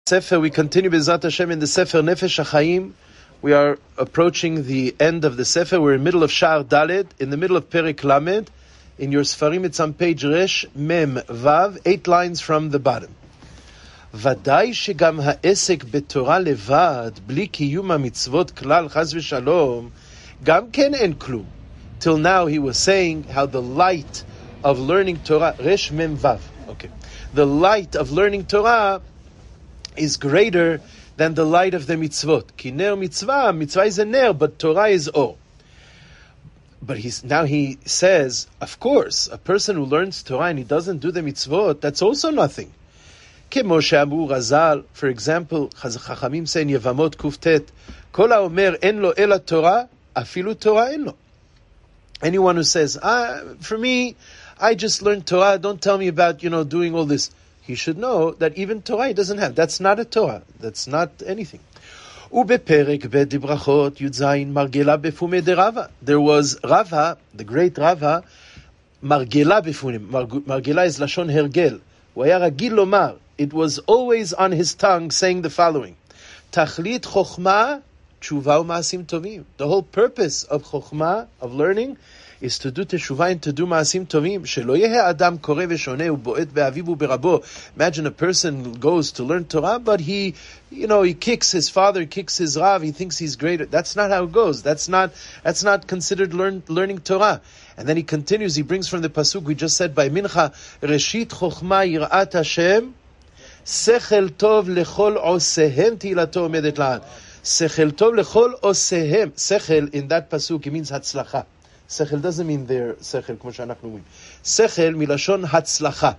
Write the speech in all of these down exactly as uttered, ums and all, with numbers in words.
Sefer, we continue B'ezrat Hashem in the Sefer Nefesh HaChaim. We are approaching the end of the Sefer. We're in the middle of Sha'ar Dalet, in the middle of Perek Lamed. In your Sfarim, it's on page Resh Mem Vav, eight lines from the bottom. ודאי שגם העסק בתורה לבד, בלי קיום המצוות כלל חס ושלום, גם כן אין כלום. Till now he was saying how the light of learning Torah, Resh Mem Vav, okay. The light of learning Torah is greater than the light of the mitzvot. Ki ner mitzvah, mitzvah is a ner, but Torah is or. But he's, now he says, of course, a person who learns Torah and he doesn't do the mitzvot, that's also nothing. Kemo she'amru Razal, for example, Chachamim say in Yevamot Kuftet, Kol ha'omer en lo ela Torah, afilu Torah en lo. Anyone who says, ah, for me, I just learned Torah, don't tell me about, you know, doing all this. He should know that even Torah he doesn't have. That's not a Torah. That's not anything. Ubeperek b'dibrachot Yudzayin Margela befume de Rava. There was Rava, the great Rava, Margela befume. Margela is lashon hergel. Waya ragil lomar. It was always on his tongue saying the following: Tachlit chokhmah tshuva u'maasim tovim. The whole purpose of chokhmah, of learning, is to do teshuvah and to do maasim tovim. Shelo yehe adam koreh veshoneh uboet be'aviv u'berabo. Imagine a person goes to learn Torah, but he, you know, he kicks his father, kicks his rav, he thinks he's greater. That's not how it goes. That's not, that's not considered learn, learning Torah. And then he continues, he brings from the pasuk we just said by Mincha, Reshit chokhmah yirat Hashem, sechel tov lechol osehem tilato omedet la'an. Sechel tov lechol osehem. Sechel in that pasuk, it means hatzlacha. Sechel doesn't mean their sechel, כמו שאנחנו אומרים. Sechel מלשון הצלחה.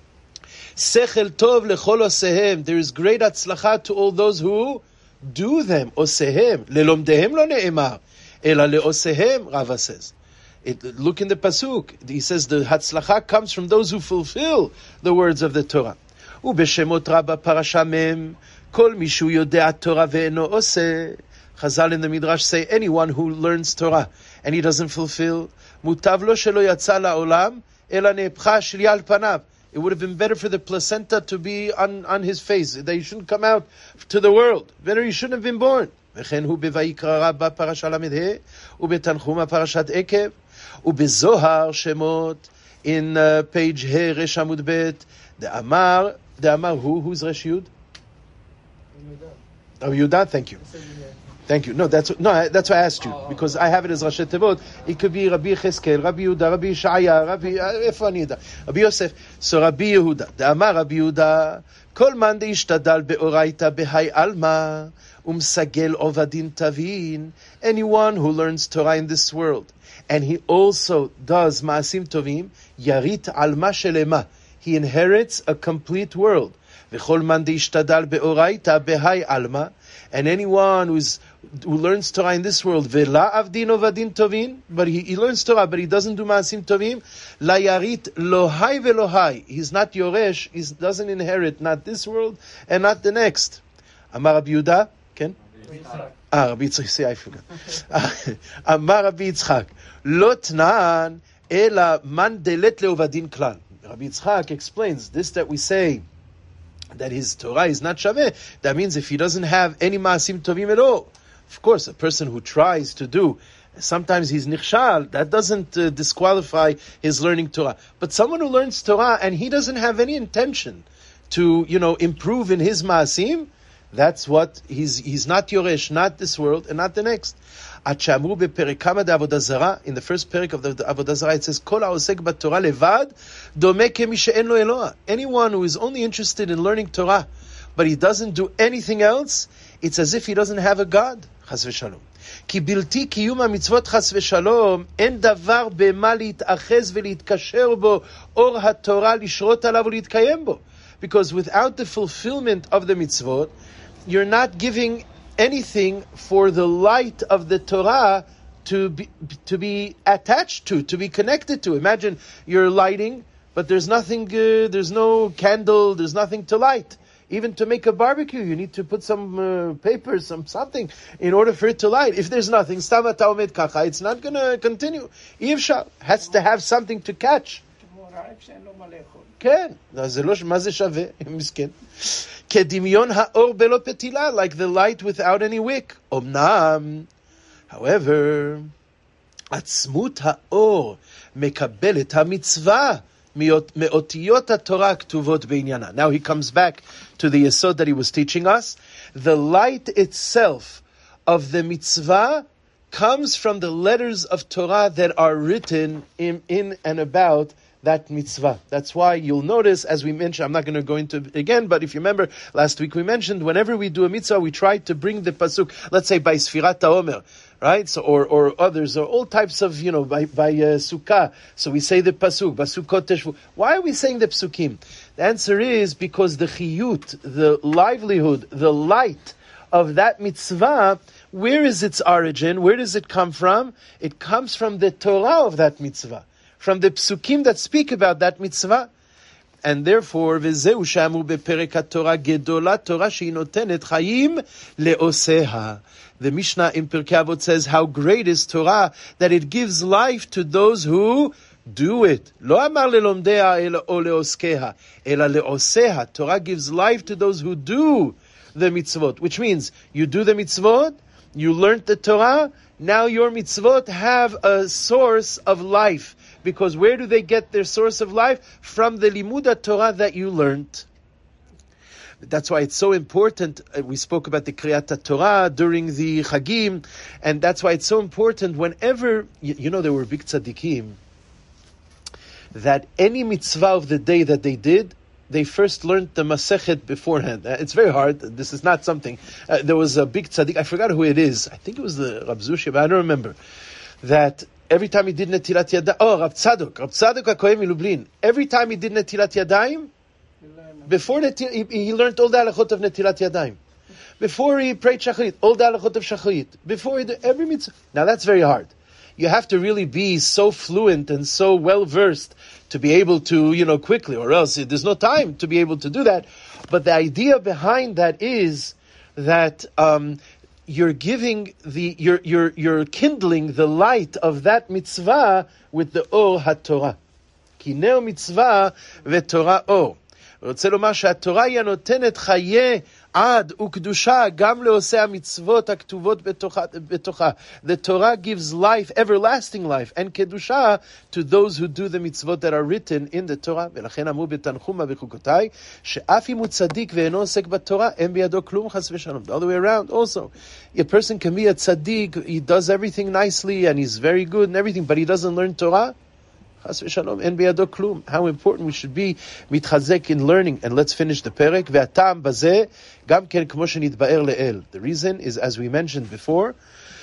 Sechel tov lechol osehem. There is great הצלחה to all those who do them. Osehem. ללומדיהם לא נאמר. אלא לאוsehem, Rava says. It, look in the pasuk. He says the הצלחה comes from those who fulfill the words of the Torah. ובשמות רבה פרשה מם. כל מי שהוא יודע תורה ואינו עושה. Chazal in the Midrash say anyone who learns Torah and he doesn't fulfill, mutav lo shelo yatsa la'olam ela ne'epcha shli al panav. It would have been better for the placenta to be on, on his face. That he shouldn't come out to the world. Better he shouldn't have been born. וכן הוא בויקרא רבה פרשה ל"ה ובתנחומא פרשת עקב ובזוהר שמות in uh, page ה' רש עמוד ב' דאמר, דאמר who? Who's רש יוד? Oh, Yudah, thank you. Thank you. No, that's no, that's why I asked you, because I have it as Rashi Tevot. It could be Rabbi Cheskel, Rabbi Yehuda, Rabbi Shaya, Rabbi איפה אני יודע? Rabbi Yosef. So Rabbi Yehuda, דאמר רבי יהודה, כל מאן דהשתדל באורייתא בהאי עלמא ומסגל עובדין תבין. Anyone who learns Torah in this world and he also does maasim tovim, yarit alma shelema. He inherits a complete world. וכל מאן דהשתדל באורייתא בהאי עלמא. And anyone who's who learns Torah in this world, vela avdin ovadin tovin, but he, he learns Torah, but he doesn't do maasim tovim, la yarit lohai velohai. He's not yoresh. He doesn't inherit not this world and not the next. Amar Rabbi Yehuda, Ken? Ah, Rabbi Yitzchak. See, I forgot. Amar Rabbi Yitzchak, lo tnan ela man delet leovadin klal. Rabbi Yitzchak explains this that we say that his Torah is not shaveh. That means if he doesn't have any maasim tovim at all. Of course, a person who tries to do, sometimes he's nichshal, that doesn't uh, disqualify his learning Torah. But someone who learns Torah and he doesn't have any intention to, you know, improve in his maasim, that's what, he's he's not yoresh, not this world and not the next. In the first perek of the Avodah Zarah, it says, Kol ha'osek b'Torah levad, domeh kemi she'en lo Eloah. Anyone who is only interested in learning Torah, but he doesn't do anything else, it's as if he doesn't have a God. Chas v'shalom. Ki bilti kiyum ha'mitzvot chas v'shalom, en davar b'ma להתאחז ולהתקשר בו, or ha'Torah לשרות עליו ולהתקיים בו. Because without the fulfillment of the mitzvot, you're not giving anything for the light of the Torah to be to be attached to, to be connected to. Imagine you're lighting, but there's nothing, uh, there's no candle, there's nothing to light. Even to make a barbecue, you need to put some uh, paper, some something, in order for it to light. If there's nothing, stam ata omed kacha, it's not going to continue. Yivshal has to have something to catch. כן, זה לא, מה זה שווה, מסכן. kedimion ha'or belo petila, like the light without any wick. Omnam, however, atzmut ha'or mekabelet ha'mitzvah me'otiyot ha'torah ktuvot beinyana. Now he comes back to the yesod that he was teaching us. The light itself of the mitzvah comes from the letters of Torah that are written in, in and about that mitzvah. That's why you'll notice, as we mentioned, I'm not going to go into it again, but if you remember, last week we mentioned, whenever we do a mitzvah, we try to bring the pasuk, let's say by Sfirat HaOmer, right? So, or, or others, or all types of, you know, by, by uh, Sukkah. So we say the pasuk, Basukot Teshvu. Why are we saying the psukim? The answer is because the chiyut, the livelihood, the light of that mitzvah, where is its origin? Where does it come from? It comes from the Torah of that mitzvah, from the psukim that speak about that mitzvah. And therefore, v'zeu shamu beperek haTorah gedola Torah she'i notenet chayim le'oseha. The Mishnah in Pirkei Avot says, how great is Torah, that it gives life to those who do it. Lo amar lelomdea ela o leoskeha, ela leoseha. Torah gives life to those who do the mitzvot, which means you do the mitzvot, you learned the Torah, now your mitzvot have a source of life. Because where do they get their source of life? From the limud Torah that you learned. That's why it's so important. We spoke about the Kriyat Torah during the Chagim, and that's why it's so important whenever, you, you know, there were big tzaddikim, that any mitzvah of the day that they did, they first learned the Masechet beforehand. Uh, it's very hard. This is not something. Uh, there was a big tzaddik, I forgot who it is. I think it was the Rab Zushi, but I don't remember. That every time he did Netilat Yadayim, oh, Rab Tzadok, Rab Tzadok HaKohen Milublin, every time he did Netilat Yadayim, before Netil, he, he learned all the halachot of Netilat Yadayim. Before he prayed Shacharit, all the halachot of Shacharit. Before he did every mitzvah. Now that's very hard. You have to really be so fluent and so well versed to be able to, you know, quickly, or else there's no time to be able to do that. But the idea behind that is that um, you're giving the, you're you're you're kindling the light of that mitzvah with the or haTorah. Ki neo mitzvah veTorah or. רוצה לומר שהתורה היא הנותנת חיי עד וקדושה גם לעושי המצוות הכתובות בתוכה. The Torah gives life, everlasting life, and kedusha to those who do the mitzvot that are written in the Torah. ולכן אמרו בתנחומא בחוקותיי, שאף אם הוא צדיק ואינו עוסק בתורה, אין בידו כלום חס ושלום. The other way around also. A person can be a tzaddik, he does everything nicely, and he's very good and everything, but he doesn't learn Torah. How important we should be mitchazek in learning. And let's finish the perek. והטעם בזה, גם כן כמו שנתבאר לאל. The reason is, as we mentioned before,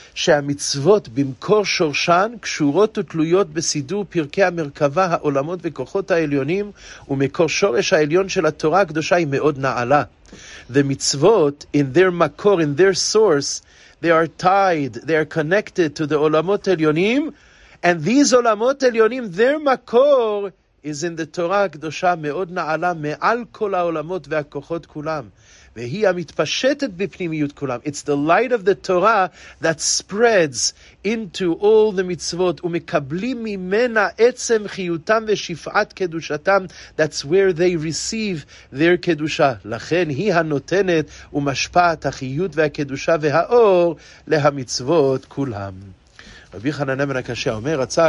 שהמצוות במקור שורשן קשורות ותלויות בסידור פרקי המרכבה, העולמות וכוחות העליונים, ומקור שורש העליון של התורה הקדושה היא מאוד נעלה. The mitzvot, in their makor, in their source, they are tied, they are connected to the עולמות העליונים, and these olamot elyonim, their makor is in the Torah Kedosha, me'od na'ala, me'al kol ha'olamot ve'akochot kulam. Vehi ha'mitpashetet b'pnimiyut kulam. It's the light of the Torah that spreads into all the mitzvot. U'mekablim mimena etzem chiyutam ve'shif'at kedushatam. That's where they receive their kedusha. Lachen hi ha'notenet u'mashpa'at ha'chiyut ve'akedusha ve'ha'or leha mitzvot kulam. רבי חנניה בן הקשיא אומר, רצה